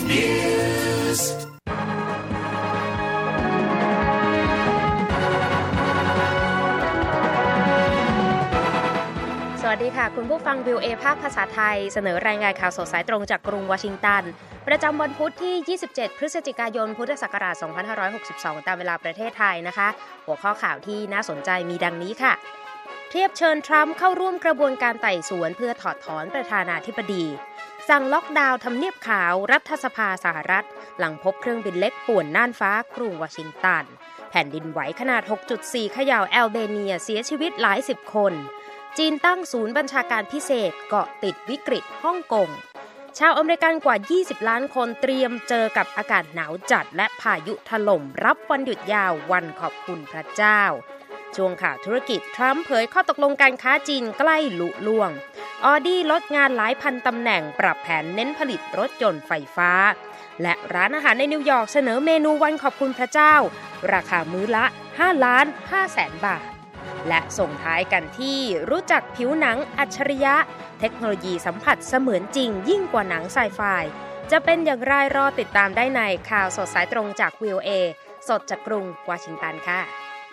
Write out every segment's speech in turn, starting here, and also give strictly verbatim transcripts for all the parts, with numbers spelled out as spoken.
News สวัสดีค่ะคุณผู้ฟัง วี โอ เอ ภาคภาษาไทยเสนอรายงานข่าวสดสายตรงจากกรุงวอชิงตันประจำวันพุธที่ยี่สิบเจ็ดพฤศจิกายนพุทธศักราชสองพันห้าร้อยหกสิบสองตามเวลาประเทศไทยนะคะหัวข้อข่าวที่น่าสนใจมีดังนี้ค่ะเทียบเชิญทรัมป์เข้าร่วมกระบวนการไต่สวนเพื่อถอดถอนประธานาธิบดีสั่งล็อกดาวน์ทำเนียบขาวรัฐสภาสหรัฐหลังพบเครื่องบินเล็กป่วนน่านฟ้ากรุงวอชิงตันแผ่นดินไหวขนาด หกจุดสี่ เขย่าแอลเบเนียเสียชีวิตหลายสิบคนจีนตั้งศูนย์บัญชาการพิเศษเกาะติดวิกฤตฮ่องกงชาวอเมริกันกว่ายี่สิบล้านคนเตรียมเจอกับอากาศหนาวจัดและพายุถล่มรับวันหยุดยาววันขอบคุณพระเจ้าช่วงข่าวธุรกิจทรัมป์เผยข้อตกลงการค้าจีนใกล้ลุล่วงออดี้ลดงานหลายพันตำแหน่งปรับแผนเน้นผลิตรถยนต์ไฟฟ้าและร้านอาหารในนิวยอร์กเสนอเมนูวันขอบคุณพระเจ้าราคามื้อละห้าล้านห้าแสนบาทและส่งท้ายกันที่รู้จักผิวหนังอัจฉริยะเทคโนโลยีสัมผัสเสมือนจริงยิ่งกว่าหนังไซไฟจะเป็นอย่างไรรอติดตามได้ในข่าวสดสายตรงจาก วี โอ เอ สดจากกรุงวอชิงตันค่ะ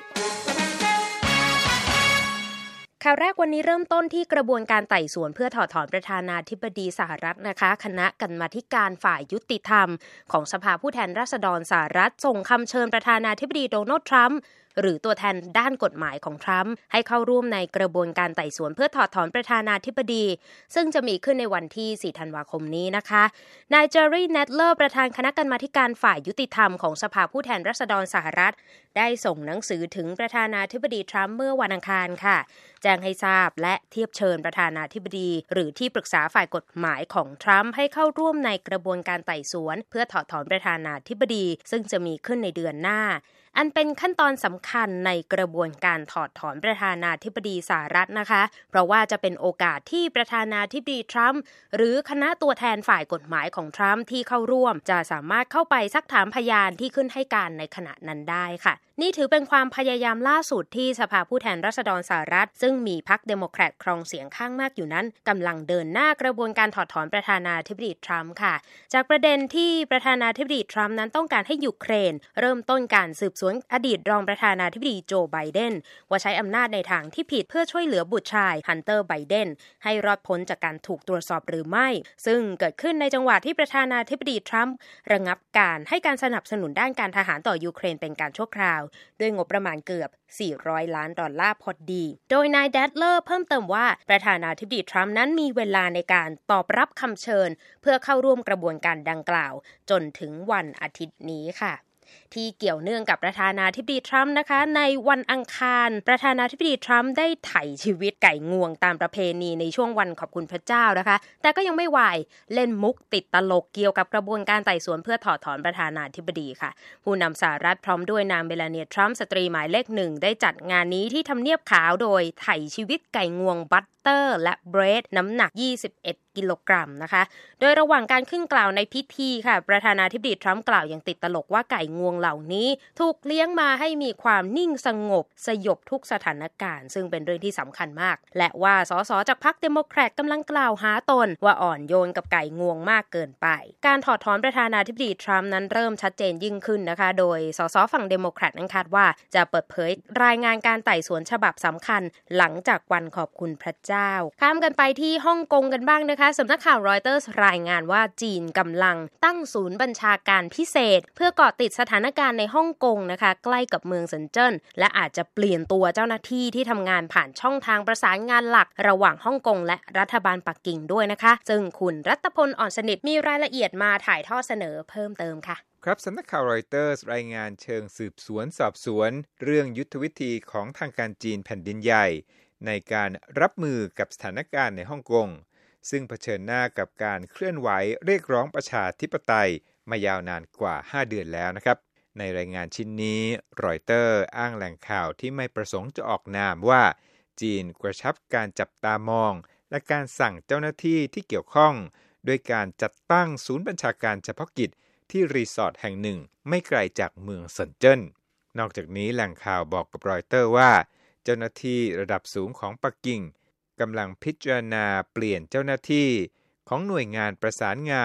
ข่าวแรกวันนี้เริ่มต้นที่กระบวนการไต่สวนเพื่อถอดถอนประธานาธิบดีสหรัฐนะคะคณะกรรมาธิการฝ่ายยุติธรรมของสภาผู้แทนราษฎรสหรัฐส่งคำเชิญประธานาธิบดีโดนัลด์ทรัมป์หรือตัวแทนด้านกฎหมายของทรัมป์ให้เข้าร่วมในกระบวนการไต่สวนเพื่อถอดถอนประธานาธิบดีซึ่งจะมีขึ้นในวันที่สี่ธันวาคมนี้นะคะนายเจอร์รี่ เนตเลอร์ประธานคณะกรรมาธิการฝ่ายยุติธรรมของสภาผู้แทนราษฎรสหรัฐได้ส่งหนังสือถึงประธานาธิบดีทรัมป์เมื่อวันอังคารค่ะแจ้งให้ทราบและเทียบเชิญประธานาธิบดีหรือที่ปรึกษาฝ่ายกฎหมายของทรัมป์ให้เข้าร่วมในกระบวนการไต่สวนเพื่อถอดถอนประธานาธิบดีซึ่งจะมีขึ้นในเดือนหน้าอันเป็นขั้นตอนสำคัญในกระบวนการถอดถอนประธานาธิบดีสหรัฐนะคะเพราะว่าจะเป็นโอกาสที่ประธานาธิบดีทรัมป์หรือคณะตัวแทนฝ่ายกฎหมายของทรัมป์ที่เข้าร่วมจะสามารถเข้าไปซักถามพยานที่ขึ้นให้การในขณะนั้นได้ค่ะนี่ถือเป็นความพยายามล่าสุดที่สภาผู้แทนราษฎรสหรัฐซึ่งมีพรรคเดโมแครตครองเสียงข้างมากอยู่นั้นกำลังเดินหน้ากระบวนการถอดถอนประธานาธิบดีทรัมป์ค่ะจากประเด็นที่ประธานาธิบดีทรัมป์นั้นต้องการให้ยูเครนเริ่มต้นการสืบสวนอดีตรองประธานาธิบดีโจไบเดนว่าใช้อำนาจในทางที่ผิดเพื่อช่วยเหลือบุตรชายฮันเตอร์ไบเดนให้รอดพ้นจากการถูกตรวจสอบหรือไม่ซึ่งเกิดขึ้นในจังหวะที่ประธานาธิบดีทรัมป์ระงับการให้การสนับสนุนด้านการทหารต่อยูเครนเป็นการชั่วคราวด้วยงบประมาณเกือบสี่ร้อยล้านดอลลาร์พอดีโดยนายแดดเลอร์เพิ่มเติมว่าประธานาธิบดีทรัมป์นั้นมีเวลาในการตอบรับคำเชิญเพื่อเข้าร่วมกระบวนการดังกล่าวจนถึงวันอาทิตย์นี้ค่ะที่เกี่ยวเนื่องกับประธานาธิบดีทรัมป์นะคะในวันอังคารประธานาธิบดีทรัมป์ได้ไถ่ชีวิตไก่งวงตามประเพณีในช่วงวันขอบคุณพระเจ้านะคะแต่ก็ยังไม่วายเล่นมุกติดตลกเกี่ยวกับกระบวนการไต่สวนเพื่อถอดถอนประธานาธิบดีค่ะผู้นำสหรัฐพร้อมด้วยนางเมลานีทรัมป์สตรีหมายเลขหนึ่งได้จัดงานนี้ที่ทำเนียบขาวโดยไถ่ชีวิตไก่งวงบัตเตอร์และเบรดน้ำหนักยี่สิบเอ็ดกิโลกรัมนะคะโดยระหว่างการขึ้นกล่าวในพิธีค่ะประธานาธิบดีทรัมป์กล่าวอย่างติดตลกว่าไก่งวงเหล่านี้ถูกเลี้ยงมาให้มีความนิ่งสงบสยบทุกสถานการณ์ซึ่งเป็นเรื่องที่สำคัญมากและว่าสสจากพรรคเดโมแครตกำลังกล่าวหาตนว่าอ่อนโยนกับไก่งวงมากเกินไปการถอดถอนประธานาธิบดีทรัมป์นั้นเริ่มชัดเจนยิ่งขึ้นนะคะโดยสสฝั่งเดโมแครตนั้นคาดว่าจะเปิดเผยรายงานการไต่สวนฉบับสำคัญหลังจากวันขอบคุณพระเจ้าข้ามกันไปที่ฮ่องกงกันบ้างนะคะสำนักข่าวรอยเตอร์สรายงานว่าจีนกำลังตั้งศูนย์บัญชาการพิเศษเพื่อเกาะติดสถานการณ์ในฮ่องกงนะคะใกล้กับเมืองเซินเจิ้นและอาจจะเปลี่ยนตัวเจ้าหน้าที่ที่ทำงานผ่านช่องทางประสานงานหลักระหว่างฮ่องกงและรัฐบาลปักกิ่งด้วยนะคะซึ่งคุณรัตพลอ่อนสนิทมีรายละเอียดมาถ่ายทอดเสนอเพิ่มเติมค่ะครับสำนักข่าวรอยเตอร์รายงานเชิงสืบสวนสอบสวนเรื่องยุทธวิธีของทางการจีนแผ่นดินใหญ่ในการรับมือกับสถานการณ์ในฮ่องกงซึ่งเผชิญหน้ากับการเคลื่อนไหวเรียกร้องประชาธิปไตยมายาวนานกว่าห้าเดือนแล้วนะครับในรายงานชิ้นนี้รอยเตอร์อ้างแหล่งข่าวที่ไม่ประสงค์จะออกนามว่าจีนกระชับการจับตามองและการสั่งเจ้าหน้าที่ที่เกี่ยวข้องโดยการจัดตั้งศูนย์บัญชาการเฉพาะกิจที่รีสอร์ทแห่งหนึ่งไม่ไกลจากเมืองเซินเจิ้นนอกจากนี้แหล่งข่าวบอกกับรอยเตอร์ว่าเจ้าหน้าที่ระดับสูงของปักกิ่งกำลังพิจารณาเปลี่ยนเจ้าหน้าที่ของหน่วยงานประสานงาน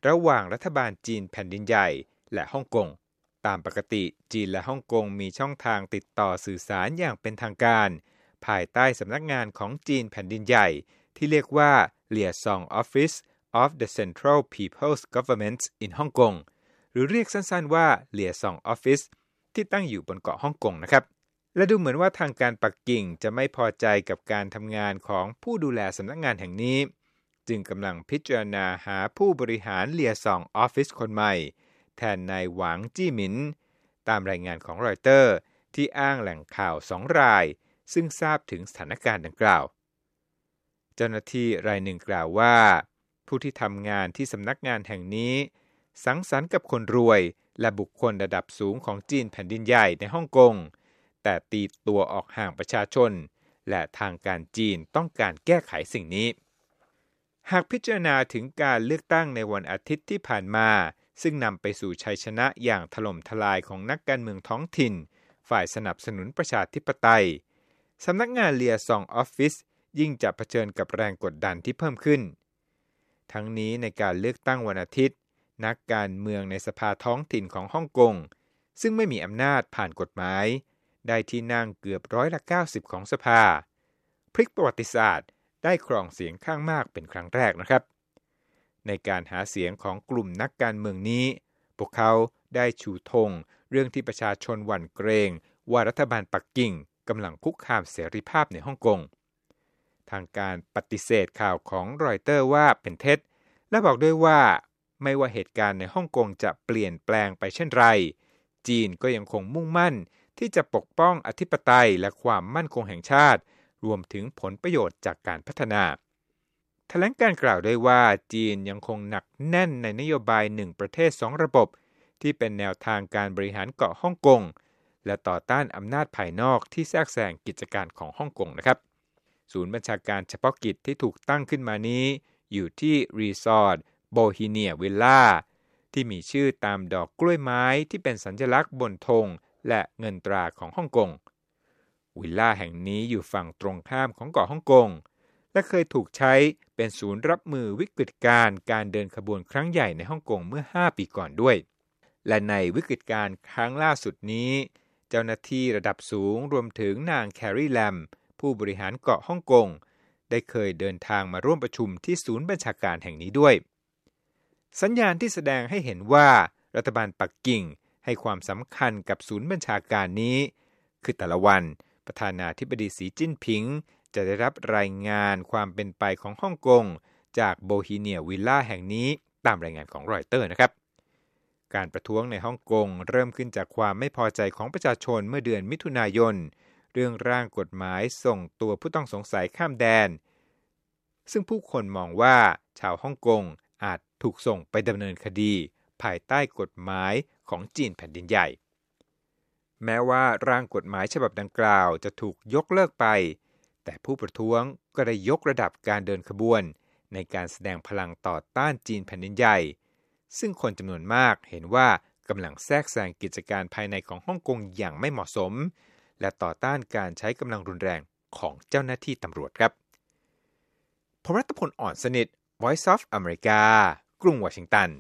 ระหว่างรัฐบาลจีนแผ่นดินใหญ่และฮ่องกงตามปกติจีนและฮ่องกงมีช่องทางติดต่อสื่อสารอย่างเป็นทางการภายใต้สำนักงานของจีนแผ่นดินใหญ่ที่เรียกว่า Liaison Office of the Central People's Government in Hong Kong หรือเรียกสั้นๆว่า Liaison Office ที่ตั้งอยู่บนเกาะฮ่องกงนะครับและดูเหมือนว่าทางการปักกิ่งจะไม่พอใจกับการทำงานของผู้ดูแลสำนักงานแห่งนี้จึงกำลังพิจารณาหาผู้บริหาร Liaison Office คนใหม่แทนนายหวังจี้หมินตามรายงานของรอยเตอร์ที่อ้างแหล่งข่าวสองรายซึ่งทราบถึงสถานการณ์ดังกล่าวเจ้าหน้าที่รายหนึ่งกล่าวว่าผู้ที่ทำงานที่สำนักงานแห่งนี้สังสรรค์กับคนรวยและบุคคลระดับสูงของจีนแผ่นดินใหญ่ในฮ่องกงแต่ตีตัวออกห่างประชาชนและทางการจีนต้องการแก้ไขสิ่งนี้หากพิจารณาถึงการเลือกตั้งในวันอาทิตย์ที่ผ่านมาซึ่งนำไปสู่ชัยชนะอย่างถล่มทลายของนักการเมืองท้องถิ่นฝ่ายสนับสนุนประชาธิปไตยสำนักงาน Liaison Office ยิ่งจะเผชิญกับแรงกดดันที่เพิ่มขึ้นทั้งนี้ในการเลือกตั้งวันอาทิตย์นักการเมืองในสภาท้องถิ่นของฮ่องกงซึ่งไม่มีอำนาจผ่านกฎหมายได้ที่นั่งเกือบร้อยละเก้าสิบของสภาพลิกประวัติศาสตร์ได้ครองเสียงข้างมากเป็นครั้งแรกนะครับในการหาเสียงของกลุ่มนักการเมืองนี้พวกเขาได้ชูธงเรื่องที่ประชาชนหวั่นเกรงว่ารัฐบาลปักกิ่งกำลังคุกคามเสรีภาพในฮ่องกงทางการปฏิเสธข่าวของรอยเตอร์ว่าเป็นเท็จและบอกด้วยว่าไม่ว่าเหตุการณ์ในฮ่องกงจะเปลี่ยนแปลงไปเช่นไรจีนก็ยังคงมุ่งมั่นที่จะปกป้องอธิปไตยและความมั่นคงแห่งชาติรวมถึงผลประโยชน์จากการพัฒนาแถลงการกล่าวด้วยว่าจีนยังคงหนักแน่นในนโยบายหนึ่งประเทศสองระบบที่เป็นแนวทางการบริหารเกาะฮ่องกงและต่อต้านอำนาจภายนอกที่แทรกแซงกิจการของฮ่องกงนะครับศูนย์บัญชาการเฉพาะกิจที่ถูกตั้งขึ้นมานี้อยู่ที่รีสอร์ทโบฮีเนียวิลล่าที่มีชื่อตามดอกกล้วยไม้ที่เป็นสัญลักษณ์บนธงและเงินตราของฮ่องกงวิลล่าแห่งนี้อยู่ฝั่งตรงข้ามของเกาะฮ่องกงและเคยถูกใช้เป็นศูนย์รับมือวิกฤตการณ์การเดินขบวนครั้งใหญ่ในฮ่องกงเมื่อห้าปีก่อนด้วยและในวิกฤตการณ์ครั้งล่าสุดนี้เจ้าหน้าที่ระดับสูงรวมถึงนางแคร์รีแลมผู้บริหารเกาะฮ่องกงได้เคยเดินทางมาร่วมประชุมที่ศูนย์บัญชาการแห่งนี้ด้วยสัญญาณที่แสดงให้เห็นว่ารัฐบาลปักกิ่งให้ความสำคัญกับศูนย์บัญชาการนี้คือแต่ละวันประธานาธิบดีสีจิ้นผิงจะได้รับรายงานความเป็นไปของฮ่องกงจากโบฮีเนียวิลล่าแห่งนี้ตามรายงานของรอยเตอร์นะครับการประท้วงในฮ่องกงเริ่มขึ้นจากความไม่พอใจของประชาชนเมื่อเดือนมิถุนายนเรื่องร่างกฎหมายส่งตัวผู้ต้องสงสัยข้ามแดนซึ่งผู้คนมองว่าชาวฮ่องกงอาจถูกส่งไปดำเนินคดีภายใต้กฎหมายของจีนแผ่นดินใหญ่แม้ว่าร่างกฎหมายฉบับดังกล่าวจะถูกยกเลิกไปแต่ผู้ประท้วงก็ได้ยกระดับการเดินขบวนในการแสดงพลังต่อต้านจีนแผ่นดินใหญ่ซึ่งคนจำนวนมากเห็นว่ากำลังแทรกแซงกิจการภายในของฮ่องกงอย่างไม่เหมาะสมและต่อต้านการใช้กำลังรุนแรงของเจ้าหน้าที่ตำรวจครับผมรัตพล อ่อนสนิท Voice of America กรุงวอชิงตัน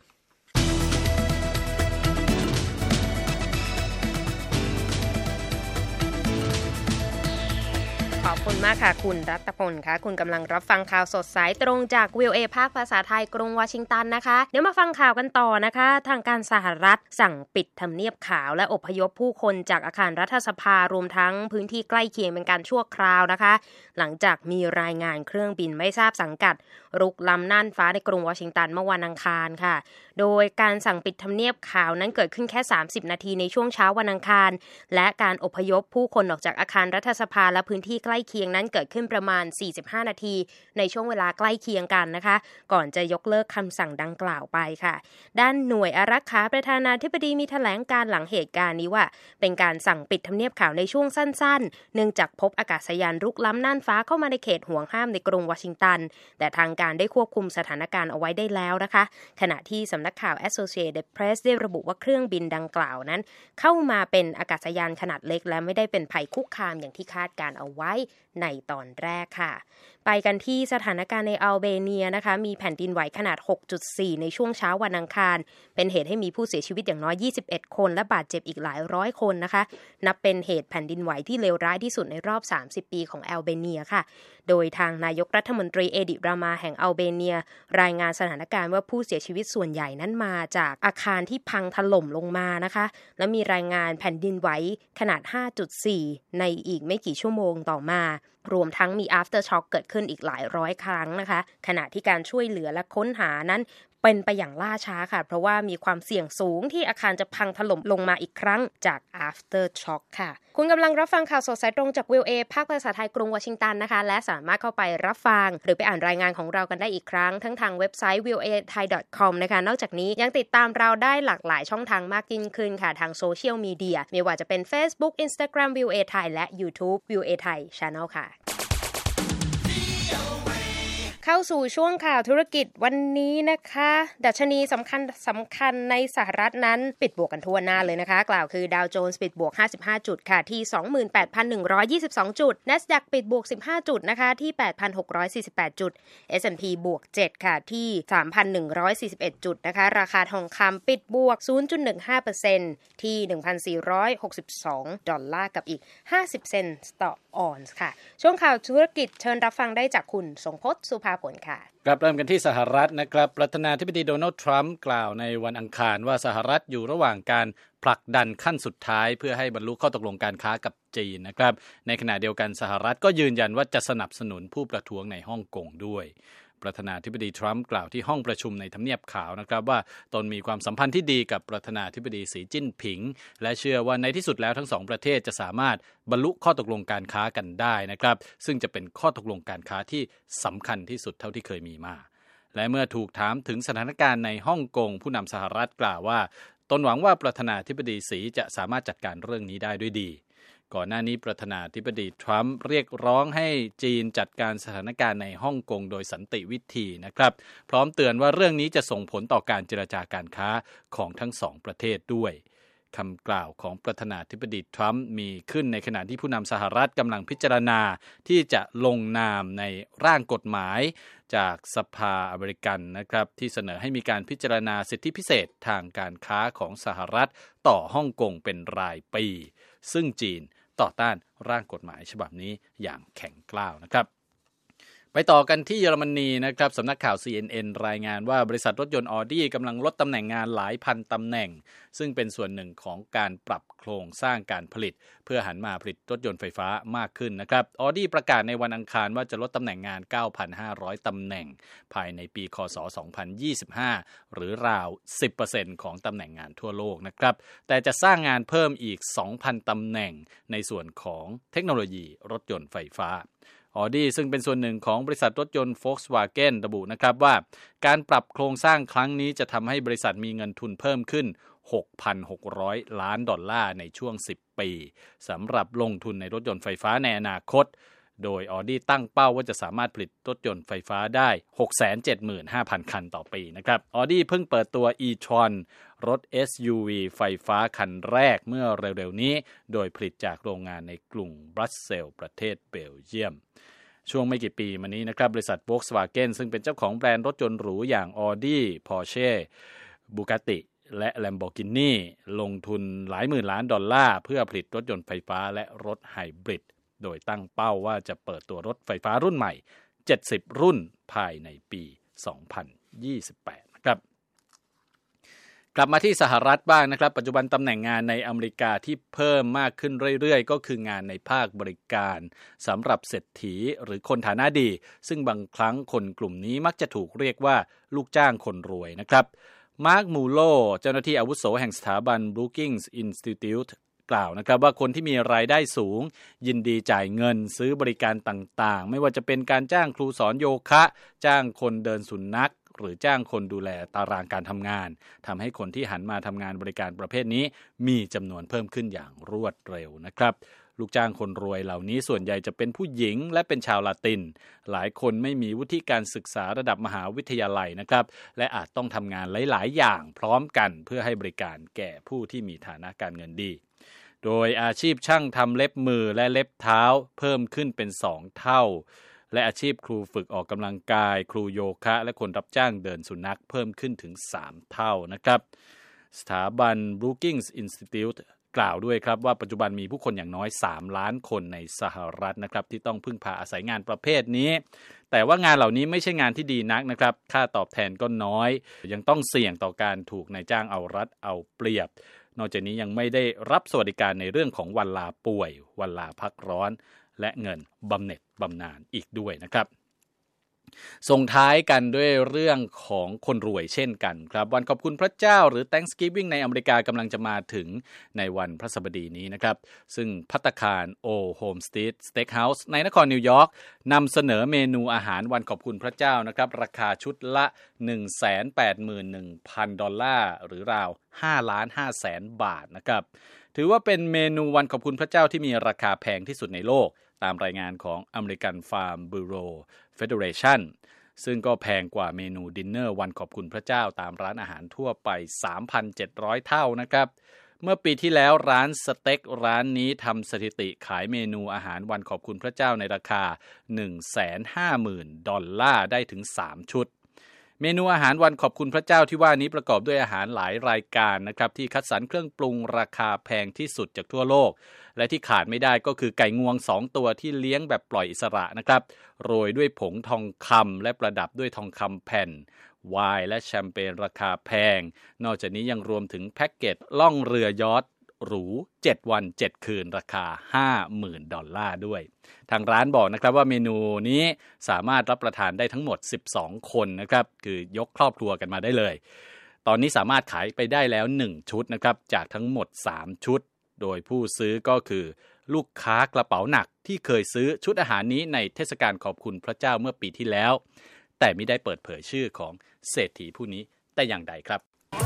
ขอบคุณมากค่ะคุณรัตพลค่ะคุณกำลังรับฟังข่าวสดสายตรงจาก วี โอ เอ ภาคภาษาไทยกรุงวอชิงตันนะคะเดี๋ยวมาฟังข่าวกันต่อนะคะทางการสหรัฐสั่งปิดทำเนียบขาวและอพยพผู้คนจากอาคารรัฐสภารวมทั้งพื้นที่ใกล้เคียงเป็นการชั่วคราวนะคะหลังจากมีรายงานเครื่องบินไม่ทราบสังกัดรุกล้ำน่านฟ้าในกรุงวอชิงตันเมื่อวันอังคารค่ะโดยการสั่งปิดทำเนียบขาวนั้นเกิดขึ้นแค่สามสิบนาทีในช่วงเช้าวันอังคารและการอพยพผู้คนออกจากอาคารรัฐสภาและพื้นที่ใกล้เคียงนั้นเกิดขึ้นประมาณสี่สิบห้านาทีในช่วงเวลาใกล้เคียงกันนะคะก่อนจะยกเลิกคำสั่งดังกล่าวไปค่ะด้านหน่วยอารักขาประธานาธิบดีมีแถลงการหลังเหตุการณ์นี้ว่าเป็นการสั่งปิดทำเนียบขาวในช่วงสั้นๆเนื่องจากพบอากาศยานรุกล้ำน่านฟ้าเข้ามาในเขตห่วงห้ามในกรุงวอชิงตันแต่ทางการได้ควบคุมสถานการณ์เอาไว้ได้แล้วนะคะขณะที่สำนักข่าว Associated Press ได้ระบุว่าเครื่องบินดังกล่าวนั้นเข้ามาเป็นอากาศยานขนาดเล็กและไม่ได้เป็นภัยคุกคามอย่างที่คาดการเอาไว้ในตอนแรกค่ะไปกันที่สถานการณ์ในอัลเบเนียนะคะมีแผ่นดินไหวขนาด หกจุดสี่ ในช่วงเช้าวันอังคารเป็นเหตุให้มีผู้เสียชีวิตอย่างน้อยยี่สิบเอ็ดคนและบาดเจ็บอีกหลายร้อยคนนะคะนับเป็นเหตุแผ่นดินไหวที่เลวร้ายที่สุดในรอบสามสิบปีของอัลเบเนียค่ะโดยทางนายกรัฐมนตรีเอดิรามาแห่งอัลเบเนียรายงานสถานการณ์ว่าผู้เสียชีวิตส่วนใหญ่นั้นมาจากอาคารที่พังถล่มลงมานะคะและมีรายงานแผ่นดินไหวขนาด ห้าจุดสี่ ในอีกไม่กี่ชั่วโมงต่อมารวมทั้งมี after shock เกิดขึ้นอีกหลายร้อยครั้งนะคะขณะที่การช่วยเหลือและค้นหานั้นเป็นไปอย่างล่าช้าค่ะเพราะว่ามีความเสี่ยงสูงที่อาคารจะพังถล่มลงมาอีกครั้งจาก after shock ค่ะคุณกำลังรับฟังข่าวสดสายตรงจาก วี โอ เอ ภาคภาษาไทยกรุงวอชิงตันนะคะและสามารถเข้าไปรับฟังหรือไปอ่านรายงานของเรากันได้อีกครั้งทั้งทางเว็บไซต์ วี โอ เอ ไทย ดอท คอม นะคะนอกจากนี้ยังติดตามเราได้หลากหลายช่องทางมากยิ่งขึ้นค่ะทางโซเชียลมีเดียไม่ว่าจะเป็น Facebook Instagram วี โอ เอ ไทยและ YouTube วี โอ เอ ไทย Channel ค่ะเข้าสู่ช่วงข่าวธุรกิจวันนี้นะคะดัชนีสำคัญสำคัญในสหรัฐนั้นปิดบวกกันทั่วหน้าเลยนะคะกล่าวคือดาวโจนส์ปิดบวกห้าสิบห้าจุดค่ะที่ สองหมื่นแปดพันหนึ่งร้อยยี่สิบสอง จุด NASDAQ ปิดบวกสิบห้าจุดนะคะที่ แปดพันหกร้อยสี่สิบแปด จุด เอส แอนด์ พี บวกเจ็ดค่ะที่ สามพันหนึ่งร้อยสี่สิบเอ็ด จุดนะคะราคาทองคำปิดบวก ศูนย์จุดหนึ่งห้าเปอร์เซ็นต์ ที่ หนึ่งพันสี่ร้อยหกสิบสอง ดอลลาร์กับอีกห้าสิบเซนต์ต่อออนซ์ค่ะช่วงข่าวธุรกิจเชิญรับฟังได้จากคุณทรงพจน์สุภาผลค่ะกลับเริ่มกันที่สหรัฐนะครับประธานาธิบดีโดนัลด์ทรัมป์กล่าวในวันอังคารว่าสหรัฐอยู่ระหว่างการผลักดันขั้นสุดท้ายเพื่อให้บรรลุข้อตกลงการค้ากับจีนนะครับในขณะเดียวกันสหรัฐก็ยืนยันว่าจะสนับสนุนผู้ประท้วงในฮ่องกงด้วยประธานาธิบดีทรัมป์กล่าวที่ห้องประชุมในทำเนียบขาวนะครับว่าตนมีความสัมพันธ์ที่ดีกับประธานาธิบดีสีจิ้นผิงและเชื่อว่าในที่สุดแล้วทั้งสองประเทศจะสามารถบรรลุข้อตกลงการค้ากันได้นะครับซึ่งจะเป็นข้อตกลงการค้าที่สำคัญที่สุดเท่าที่เคยมีมาและเมื่อถูกถามถึงสถานการณ์ในฮ่องกงผู้นำสหรัฐกล่าวว่าตนหวังว่าประธานาธิบดีสีจะสามารถจัดการเรื่องนี้ได้ด้วยดีก่อนหน้านี้ประธานาธิบดีทรัมป์เรียกร้องให้จีนจัดการสถานการณ์ในฮ่องกงโดยสันติวิธีนะครับพร้อมเตือนว่าเรื่องนี้จะส่งผลต่อการเจรจาการค้าของทั้งสองประเทศด้วยคำกล่าวของประธานาธิบดีทรัมป์มีขึ้นในขณะที่ผู้นำสหรัฐกำลังพิจารณาที่จะลงนามในร่างกฎหมายจากสภาอเมริกันนะครับที่เสนอให้มีการพิจารณาสิทธิพิเศษทางการค้าของสหรัฐต่อฮ่องกงเป็นรายปีซึ่งจีนต่อต้านร่างกฎหมายฉบับนี้อย่างแข็งกร้าวนะครับไปต่อกันที่เยอรมนีนะครับสำนักข่าว ซี เอ็น เอ็น รายงานว่าบริษัทรถยนต์ Audi กำลังลดตำแหน่งงานหลายพันตำแหน่งซึ่งเป็นส่วนหนึ่งของการปรับโครงสร้างการผลิตเพื่อหันมาผลิตรถยนต์ไฟฟ้ามากขึ้นนะครับ Audi ประกาศในวันอังคารว่าจะลดตำแหน่งงาน เก้าพันห้าร้อย ตำแหน่งภายในปีคศสองพันยี่สิบห้าหรือราว สิบเปอร์เซ็นต์ ของตำแหน่งงานทั่วโลกนะครับแต่จะสร้างงานเพิ่มอีก สองพัน ตำแหน่งในส่วนของเทคโนโลยีรถยนต์ไฟฟ้าAudi ซึ่งเป็นส่วนหนึ่งของบริษัทรถยนต์ Volkswagen ระบุนะครับว่าการปรับโครงสร้างครั้งนี้จะทำให้บริษัทมีเงินทุนเพิ่มขึ้น หกพันหกร้อย ล้านดอลลาร์ในช่วงสิบปีสำหรับลงทุนในรถยนต์ไฟฟ้าในอนาคตโดย Audi ตั้งเป้าว่าจะสามารถผลิตรถยนต์ไฟฟ้าได้ หกแสนเจ็ดหมื่นห้าพัน คันต่อปีนะครับ Audi เพิ่งเปิดตัว e-tron รถ เอส ยู วี ไฟฟ้าคันแรกเมื่อเร็วๆนี้โดยผลิตจากโรงงานในกรุงบรัสเซลส์ประเทศเบลเยียมช่วงไม่กี่ปีมานี้นะครับบริษัท Volkswagen ซึ่งเป็นเจ้าของแบรนด์รถยนต์หรูอย่าง Audi, Porsche, Bugatti และ Lamborghini ลงทุนหลายหมื่นล้านดอลลาร์เพื่อผลิตรถยนต์ไฟฟ้าและรถไฮบริดโดยตั้งเป้าว่าจะเปิดตัวรถไฟฟ้ารุ่นใหม่เจ็ดสิบรุ่นภายในปีสองพันยี่สิบแปดนะครับกลับมาที่สหรัฐบ้างนะครับปัจจุบันตำแหน่งงานในอเมริกาที่เพิ่มมากขึ้นเรื่อยๆก็คืองานในภาคบริการสำหรับเศรษฐีหรือคนฐานะดีซึ่งบางครั้งคนกลุ่มนี้มักจะถูกเรียกว่าลูกจ้างคนรวยนะครับมาร์คมูโลเจ้าหน้าที่อาวุโสแห่งสถาบัน Brookings Institute กล่าวนะครับว่าคนที่มีรายได้สูงยินดีจ่ายเงินซื้อบริการต่างๆไม่ว่าจะเป็นการจ้างครูสอนโยคะจ้างคนเดินสุนัขหรือจ้างคนดูแลตารางการทำงานทำให้คนที่หันมาทำงานบริการประเภทนี้มีจำนวนเพิ่มขึ้นอย่างรวดเร็วนะครับลูกจ้างคนรวยเหล่านี้ส่วนใหญ่จะเป็นผู้หญิงและเป็นชาวลาตินหลายคนไม่มีวุฒิการศึกษาระดับมหาวิทยาลัยนะครับและอาจต้องทำงานหลายๆอย่างพร้อมกันเพื่อให้บริการแก่ผู้ที่มีฐานะการเงินดีโดยอาชีพช่างทำเล็บมือและเล็บเท้าเพิ่มขึ้นเป็นสองเท่าและอาชีพครูฝึกออกกำลังกายครูโยคะและคนรับจ้างเดินสุนัขเพิ่มขึ้นถึงสามเท่านะครับสถาบัน Brookings Institute กล่าวด้วยครับว่าปัจจุบันมีผู้คนอย่างน้อยสามล้านคนในสหรัฐนะครับที่ต้องพึ่งพาอาศัยงานประเภทนี้แต่ว่างานเหล่านี้ไม่ใช่งานที่ดีนักนะครับค่าตอบแทนก็น้อยยังต้องเสี่ยงต่อการถูกนายจ้างเอารัดเอาเปรียบนอกจากนี้ยังไม่ได้รับสวัสดิการในเรื่องของวันลาป่วยวันลาพักร้อนและเงินบำเหน็จบำนาญอีกด้วยนะครับส่งท้ายกันด้วยเรื่องของคนรวยเช่นกันครับวันขอบคุณพระเจ้าหรือ Thanksgiving ในอเมริกากำลังจะมาถึงในวันพฤหัสบดีนี้นะครับซึ่งภัตตาคาร Old Homestead Steakhouse ในนครนิวยอร์กนำเสนอเมนูอาหารวันขอบคุณพระเจ้านะครับราคาชุดละ หนึ่งแสนแปดหมื่นหนึ่งพัน ดอลลาร์หรือราวห้าล้านห้าแสนบาทนะครับถือว่าเป็นเมนูวันขอบคุณพระเจ้าที่มีราคาแพงที่สุดในโลกตามรายงานของ American Farm Bureau Federation ซึ่งก็แพงกว่าเมนูดินเนอร์วันขอบคุณพระเจ้าตามร้านอาหารทั่วไป สามพันเจ็ดร้อย เท่านะครับเมื่อปีที่แล้วร้านสเต็กร้านนี้ทำสถิติขายเมนูอาหารวันขอบคุณพระเจ้าในราคา หนึ่งแสนห้าหมื่น ดอลลาร์ได้ถึงสามชุดเมนูอาหารวันขอบคุณพระเจ้าที่ว่านี้ประกอบด้วยอาหารหลายรายการนะครับที่คัดสรรเครื่องปรุงราคาแพงที่สุดจากทั่วโลกและที่ขาดไม่ได้ก็คือไก่งวงสองตัวที่เลี้ยงแบบปล่อยอิสระนะครับโรยด้วยผงทองคำและประดับด้วยทองคำแผ่นไวน์และแชมเปญราคาแพงนอกจากนี้ยังรวมถึงแพ็กเกจล่องเรือยอชต์หรูเจ็ดวันเจ็ดคืนราคา ห้าหมื่น ดอลลาร์ด้วยทางร้านบอกนะครับว่าเมนูนี้สามารถรับประทานได้ทั้งหมดสิบสองคนนะครับคือยกครอบครัวกันมาได้เลยตอนนี้สามารถขายไปได้แล้วหนึ่งชุดนะครับจากทั้งหมดสามชุดโดยผู้ซื้อก็คือลูกค้ากระเป๋าหนักที่เคยซื้อชุดอาหารนี้ในเทศกาลขอบคุณพระเจ้าเมื่อปีที่แล้วแต่ไม่ได้เปิดเผยชื่อของเศรษฐีผู้นี้แต่อย่างใดครับ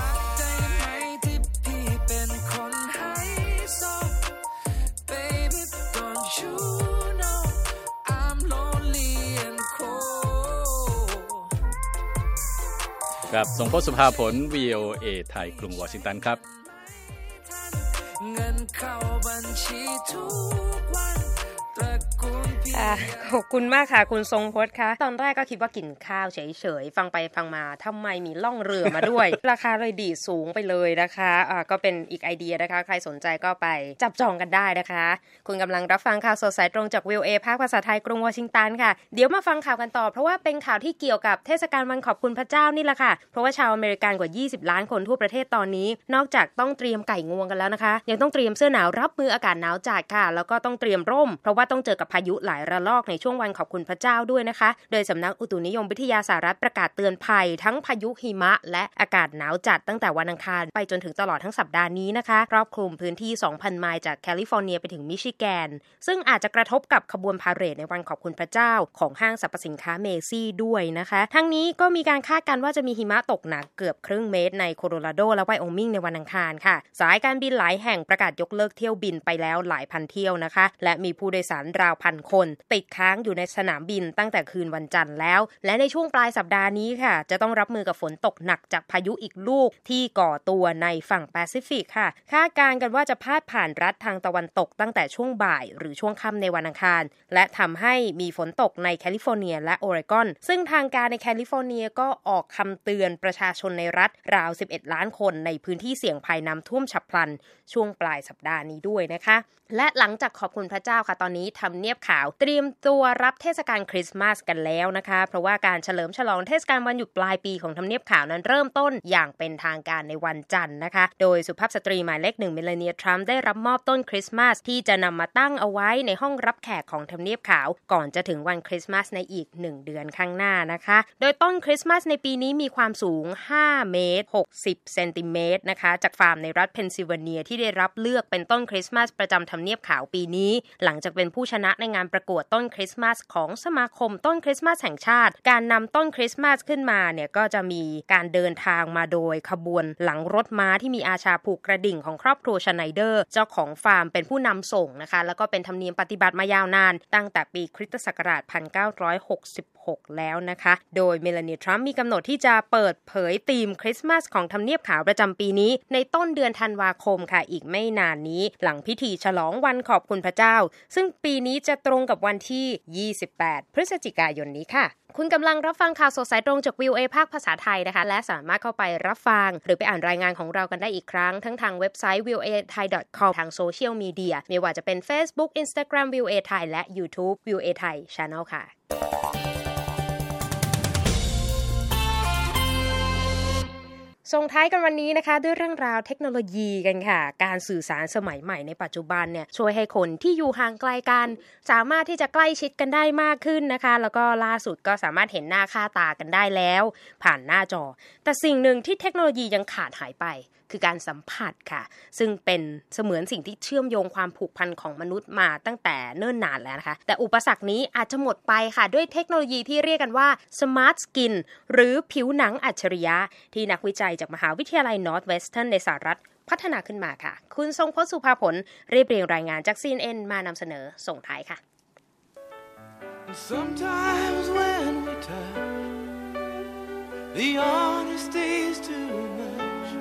ครับส่งพจน์สุภาผล วี โอ เอ ไทยกรุงวอชิงตันครับเงินเข้าบัญชีทุกวันตระกูลพี่ขอบคุณมากค่ะคุณทรงพจน์คะตอนแรกก็คิดว่ากินข้าวเฉยๆฟังไปฟังมาทำไมมีล่องเรือมาด้วย ราคาเลยดีสูงไปเลยนะคะอ่าก็เป็นอีกไอเดียนะคะใครสนใจก็ไปจับจองกันได้นะคะคุณกำลังรับฟังข่าวสดสายตรงจาก วี โอ เอ ภาคภาษาไทยกรุงวอชิงตันค่ะเดี๋ยวมาฟังข่าวกันต่อเพราะว่าเป็นข่าวที่เกี่ยวกับเทศกาลวันขอบคุณพระเจ้านี่แหละค่ะเพราะว่าชาวอเมริกันกว่ายี่สิบล้านคนทั่วประเทศตอนนี้นอกจากต้องเตรียมไก่งวงกันแล้วนะคะยังต้องเตรียมเสื้อหนาวรับมืออากาศหนาวจัดค่ะแล้วก็ต้องเตรียมร่มเพราะว่าต้องเจอกับพายุหลายระลอกในช่วงวันขอบคุณพระเจ้าด้วยนะคะโดยสำนักอุตุนิยมวิทยาสหรัฐประกาศเตือนภัยทั้งพายุหิมะและอากาศหนาวจัดตั้งแต่วันอังคารไปจนถึงตลอดทั้งสัปดาห์นี้นะคะครอบคลุมพื้นที่ สองพัน ไมล์จากแคลิฟอร์เนียไปถึงมิชิแกนซึ่งอาจจะกระทบกับขบวนพาเหรดในวันขอบคุณพระเจ้าของห้างสรรพสินค้าเมซี่ด้วยนะคะทั้งนี้ก็มีการคาดการณ์ว่าจะมีหิมะตกหนักเกือบครึ่งเมตรในโคโลราโดและไวโอมิงในวันอังคารค่ะสายการบินหลายแห่งประกาศยกเลิกเที่ยวบินไปแล้วหลายพันเที่ยวนะคะและมีผู้โดยสารราวพันคนติดค้างอยู่ในสนามบินตั้งแต่คืนวันจันทร์แล้วและในช่วงปลายสัปดาห์นี้ค่ะจะต้องรับมือกับฝนตกหนักจากพายุอีกลูกที่ก่อตัวในฝั่งแปซิฟิกค่ะคาดการณ์กันว่าจะพาดผ่านรัฐทางตะวันตกตั้งแต่ช่วงบ่ายหรือช่วงค่ำในวันอังคารและทำให้มีฝนตกในแคลิฟอร์เนียและโอเรกอนซึ่งทางการในแคลิฟอร์เนียก็ออกคำเตือนประชาชนในรัฐราวสิบเอ็ดล้านคนในพื้นที่เสี่ยงภัยน้ำท่วมฉับพลันช่วงปลายสัปดาห์นี้ด้วยนะคะและหลังจากขอบคุณพระเจ้าค่ะตอนนี้ทำเนียบขาวเตรียมตัวรับเทศกาลคริสต์มาสกันแล้วนะคะเพราะว่าการเฉลิมฉลองเทศกาลวันหยุดปลายปีของทำเนียบขาวนั้นเริ่มต้นอย่างเป็นทางการในวันจันทร์นะคะโดยสุภาพสตรีหมายเลขหนึ่งเมลานีทรัมป์ได้รับมอบต้นคริสต์มาสที่จะนำมาตั้งเอาไว้ในห้องรับแขกของทำเนียบขาวก่อนจะถึงวันคริสต์มาสในอีกหนึ่งเดือนข้างหน้านะคะโดยต้นคริสต์มาสในปีนี้มีความสูงห้าเมตรหกสิบเซนติเมตรนะคะจากฟาร์มในรัฐเพนซิลเวเนียที่ได้รับเลือกเป็นต้นคริสต์มาสประจำทำเนียบขาวปีนี้หลังจากเป็นผู้ชนะในงานประกวดต้นคริสต์มาสของสมาคมต้นคริสต์มาสแห่งชาติการนำต้นคริสต์มาสขึ้นมาเนี่ยก็จะมีการเดินทางมาโดยขบวนหลังรถม้าที่มีอาชาผูกกระดิ่งของครอบครัวชไนเดอร์เจ้าของฟาร์มเป็นผู้นำส่งนะคะแล้วก็เป็นธรรมเนียมปฏิบัติมายาวนานตั้งแต่ปีคริสตศักราชหนึ่งพันเก้าร้อยหกสิบหหกแล้วนะคะโดยเมลานีทรัมป์มีกำหนดที่จะเปิดเผยธีมคริสต์มาสของทำเนียบขาวประจำปีนี้ในต้นเดือนธันวาคมค่ะอีกไม่นานนี้หลังพิธีฉลองวันขอบคุณพระเจ้าซึ่งปีนี้จะตรงกับวันที่ยี่สิบแปดพฤศจิกายนนี้ค่ะคุณกำลังรับฟังข่าวสดสายตรงจาก วี โอ เอ ภาคภาษาไทยนะคะและสามารถเข้าไปรับฟังหรือไปอ่านรายงานของเรากันได้อีกครั้งทั้งทางเว็บไซต์ วี โอ เอ ไทย ดอท คอม ทางโซเชียลมีเดียไม่ว่าจะเป็น Facebook Instagram วี โอ เอ ไทยและ YouTube วี โอ เอ ไทย Channel ค่ะส่งท้ายกันวันนี้นะคะด้วยเรื่องราวเทคโนโลยีกันค่ะการสื่อสารสมัยใหม่ในปัจจุบันเนี่ยช่วยให้คนที่อยู่ห่างไกลกันสามารถที่จะใกล้ชิดกันได้มากขึ้นนะคะแล้วก็ล่าสุดก็สามารถเห็นหน้าค่าตากันได้แล้วผ่านหน้าจอแต่สิ่งหนึ่งที่เทคโนโลยียังขาดหายไปคือการสัมผัสค่ะซึ่งเป็นเสมือนสิ่งที่เชื่อมโยงความผูกพันของมนุษย์มาตั้งแต่เนิ่นนานแล้วนะคะแต่อุปสรรคนี้อาจจะหมดไปค่ะด้วยเทคโนโลยีที่เรียกกันว่า Smart Skin หรือผิวหนังอัจฉริยะที่นักวิจัยจากมหาวิทยาลัย Northwestern ในสหรัฐพัฒนาขึ้นมาค่ะคุณทรงพจน์สุภาผลเรียบเรียงรายงานจาก ซี เอ็น เอ็น มานำเสนอส่งท้ายค่ะ Sometimes when we touch the honesty is too much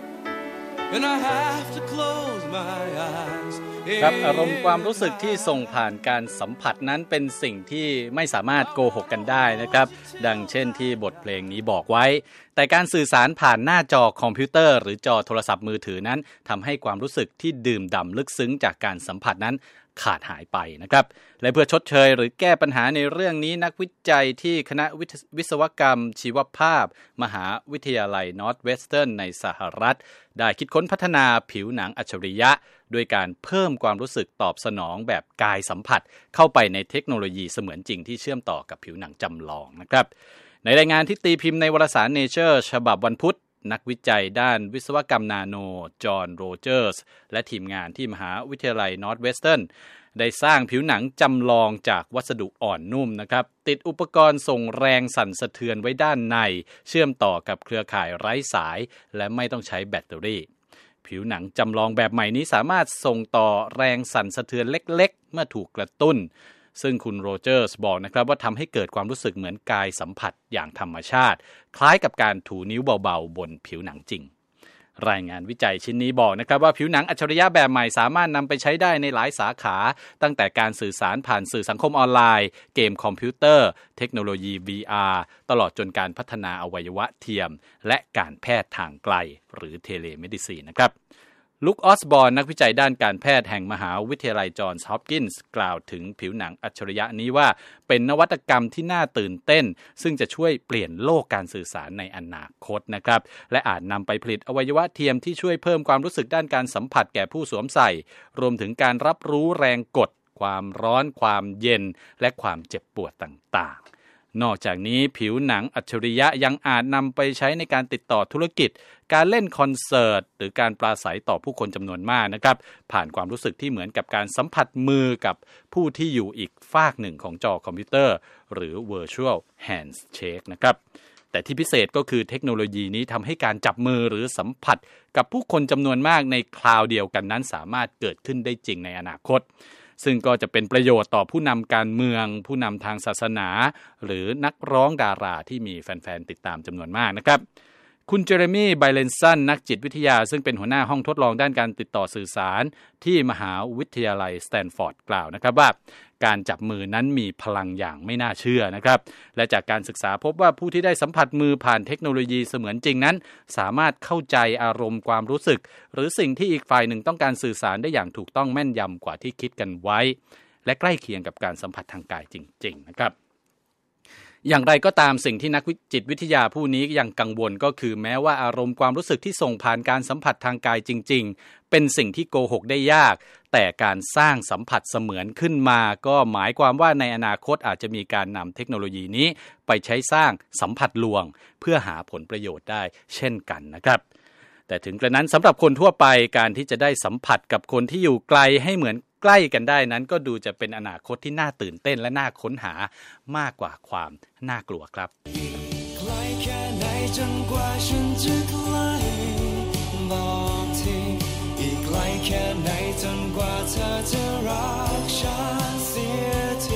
and I have to close my eyes ครับอารมณ์ความรู้สึกที่ส่งผ่านการสัมผัสนั้นเป็นสิ่งที่ไม่สามารถโกหกกันได้นะครับดังเช่นที่บทเพลงนี้บอกไว้แต่การสื่อสารผ่านหน้าจอคอมพิวเตอร์หรือจอโทรศัพท์มือถือนั้นทำให้ความรู้สึกที่ดื่มด่ำลึกซึ้งจากการสัมผัสนั้นขาดหายไปนะครับและเพื่อชดเชยหรือแก้ปัญหาในเรื่องนี้นักวิจัยที่คณะวิศวกรรมชีวภาพมหาวิทยาลัย Northwestern ในสหรัฐได้คิดค้นพัฒนาผิวหนังอัจฉริยะด้วยการเพิ่มความรู้สึกตอบสนองแบบกายสัมผัสเข้าไปในเทคโนโลยีเสมือนจริงที่เชื่อมต่อกับผิวหนังจำลองนะครับในรายงานที่ตีพิมพ์ในวารสาร Nature ฉบับวันพุธนักวิจัยด้านวิศวกรรมนาโนจอห์นโรเจอร์สและทีมงานที่มหาวิทยาลัย Northwestern ได้สร้างผิวหนังจำลองจากวัสดุอ่อนนุ่มนะครับติดอุปกรณ์ส่งแรงสั่นสะเทือนไว้ด้านในเชื่อมต่อกับเครือข่ายไร้สายและไม่ต้องใช้แบตเตอรี่ผิวหนังจำลองแบบใหม่นี้สามารถส่งต่อแรงสั่นสะเทือนเล็กๆเมื่อถูกกระตุ้นซึ่งคุณโรเจอร์สบอกนะครับว่าทำให้เกิดความรู้สึกเหมือนกายสัมผัสอย่างธรรมชาติคล้ายกับการถูนิ้วเบาๆบนผิวหนังจริงรายงานวิจัยชิ้นนี้บอกนะครับว่าผิวหนังอัจฉริยะแบบใหม่สามารถนำไปใช้ได้ในหลายสาขาตั้งแต่การสื่อสารผ่านสื่อสังคมออนไลน์เกมคอมพิวเตอร์เทคโนโลยี วี อาร์ ตลอดจนการพัฒนาอวัยวะเทียมและการแพทย์ทางไกลหรือเทเลเมดิซีนนะครับลุคออสบอร์นนักวิจัยด้านการแพทย์แห่งมหาวิทยาลัยจอห์นส์ฮอปกินส์กล่าวถึงผิวหนังอัจฉริยะนี้ว่าเป็นนวัตกรรมที่น่าตื่นเต้นซึ่งจะช่วยเปลี่ยนโลกการสื่อสารในอนาคตนะครับและอาจนำไปผลิตอวัยวะเทียมที่ช่วยเพิ่มความรู้สึกด้านการสัมผัสแก่ผู้สวมใส่รวมถึงการรับรู้แรงกดความร้อนความเย็นและความเจ็บปวดต่างๆนอกจากนี้ผิวหนังอัจฉริยะยังอาจนำไปใช้ในการติดต่อธุรกิจการเล่นคอนเสิร์ตหรือการปราศัยต่อผู้คนจำนวนมากนะครับผ่านความรู้สึกที่เหมือนกับการสัมผัสมือกับผู้ที่อยู่อีกฟากหนึ่งของจอคอมพิวเตอร์หรือ virtual handshake นะครับแต่ที่พิเศษก็คือเทคโนโลยีนี้ทำให้การจับมือหรือสัมผัสกับผู้คนจำนวนมากในคลาวด์เดียวกันนั้นสามารถเกิดขึ้นได้จริงในอนาคตซึ่งก็จะเป็นประโยชน์ต่อผู้นำการเมืองผู้นำทางศาสนาหรือนักร้องดาราที่มีแฟนๆติดตามจำนวนมากนะครับคุณเจเรมี่ไบเลนสันนักจิตวิทยาซึ่งเป็นหัวหน้าห้องทดลองด้านการติดต่อสื่อสารที่มหาวิทยาลัยสแตนฟอร์ดกล่าวนะครับว่าการจับมือนั้นมีพลังอย่างไม่น่าเชื่อนะครับและจากการศึกษาพบว่าผู้ที่ได้สัมผัสมือผ่านเทคโนโลยีเสมือนจริงนั้นสามารถเข้าใจอารมณ์ความรู้สึกหรือสิ่งที่อีกฝ่ายหนึ่งต้องการสื่อสารได้อย่างถูกต้องแม่นยำกว่าที่คิดกันไว้และใกล้เคียงกับการสัมผัสทางกายจริงๆนะครับอย่างไรก็ตามสิ่งที่นักจิตวิทยาผู้นี้ยังกังวลก็คือแม้ว่าอารมณ์ความรู้สึกที่ส่งผ่านการสัมผัสทางกายจริงๆเป็นสิ่งที่โกหกได้ยากแต่การสร้างสัมผัสเสมือนขึ้นมาก็หมายความว่าในอนาคตอาจจะมีการนำเทคโนโลยีนี้ไปใช้สร้างสัมผัสลวงเพื่อหาผลประโยชน์ได้เช่นกันนะครับแต่ถึงกระนั้นสำหรับคนทั่วไปการที่จะได้สัมผัสกับคนที่อยู่ไกลให้เหมือนใกล้กันได้นั้นก็ดูจะเป็นอนาคตที่น่าตื่นเต้นและน่าค้นหามากกว่าความน่ากลัวครับไกลแค่ไหนจนกว่าฉันจะใกล้บอกทีอีกไกลแค่ไหนจนกว่าเธอจะรักฉันเสียที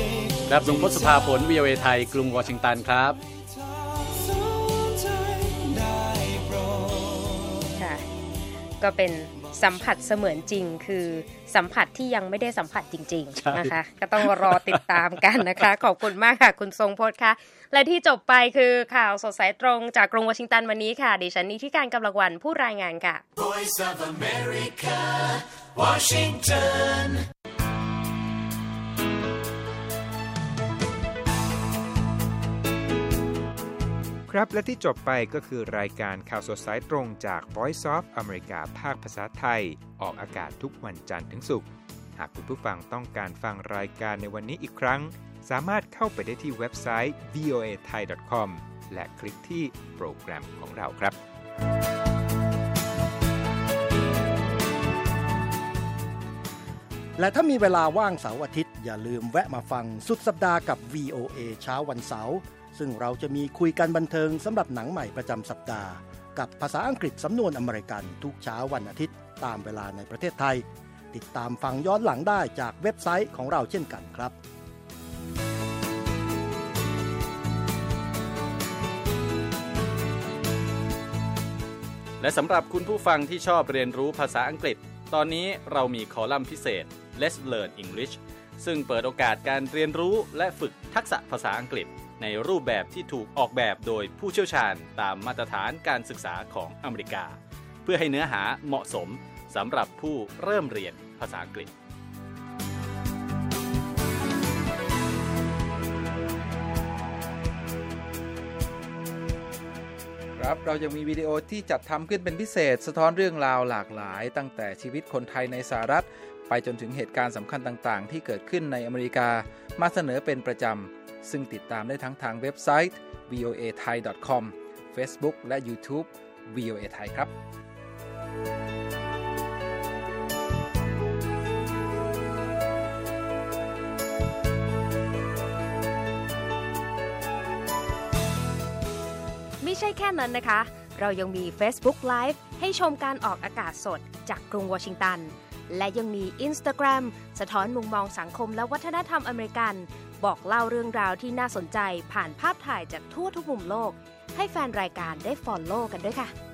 ครับทรงพศภาผล วี โอ เอ ไทยกรุงวอชิงตันครับค่ะก็เป็นสัมผัสเสมือนจริงคือสัมผัสที่ยังไม่ได้สัมผัสจริงๆนะคะก็ต้องรอติดตามกันนะคะขอบคุณมากค่ะคุณทรงพจน์ค่ะและที่จบไปคือข่าวสดสายตรงจากกรุงวอชิงตันวันนี้ค่ะดิฉันนิธิการกำลังวันผู้รายงานค่ะ Voice of America Washington ครับและที่จบไปก็คือรายการข่าวสดสายตรงจาก Voice of America ภาคภาษาไทยออกอากาศทุกวันจันทร์ถึงศุกร์หากคุณผู้ฟังต้องการฟังรายการในวันนี้อีกครั้งสามารถเข้าไปได้ที่เว็บไซต์ วี โอ เอ ไทย ดอท คอม และคลิกที่โปรแกรมของเราครับและถ้ามีเวลาว่างเสาร์อาทิตย์อย่าลืมแวะมาฟังสุดสัปดาห์กับ วี โอ เอ เช้าวันเสาร์ซึ่งเราจะมีคุยกันบันเทิงสำหรับหนังใหม่ประจำสัปดาห์กับภาษาอังกฤษสำนวนอเมริกันทุกเช้าวันอาทิตย์ตามเวลาในประเทศไทยติดตามฟังย้อนหลังได้จากเว็บไซต์ของเราเช่นกันครับและสำหรับคุณผู้ฟังที่ชอบเรียนรู้ภาษาอังกฤษตอนนี้เรามีคอลัมน์พิเศษ Let's Learn English ซึ่งเปิดโอกาสการเรียนรู้และฝึกทักษะภาษาอังกฤษในรูปแบบที่ถูกออกแบบโดยผู้เชี่ยวชาญตามมาตรฐานการศึกษาของอเมริกาเพื่อให้เนื้อหาเหมาะสมสำหรับผู้เริ่มเรียนภาษาอังกฤษครับเรายังมีวิดีโอที่จัดทำขึ้นเป็นพิเศษสะท้อนเรื่องราวหลากหลายตั้งแต่ชีวิตคนไทยในสหรัฐไปจนถึงเหตุการณ์สำคัญต่างๆที่เกิดขึ้นในอเมริกามาเสนอเป็นประจำซึ่งติดตามได้ทั้งทางเว็บไซต์ วี โอ เอ ไทย ดอท คอม Facebook และ YouTube วี โอ เอ ไทยครับไม่ใช่แค่นั้นนะคะเรายังมี Facebook Live ให้ชมการออกอากาศสดจากกรุงวอชิงตันและยังมี Instagram สะท้อนมุมมองสังคมและวัฒนธรรมอเมริกันบอกเล่าเรื่องราวที่น่าสนใจผ่านภาพถ่ายจากทั่วทุกมุมโลกให้แฟนรายการได้ follow กันด้วยค่ะ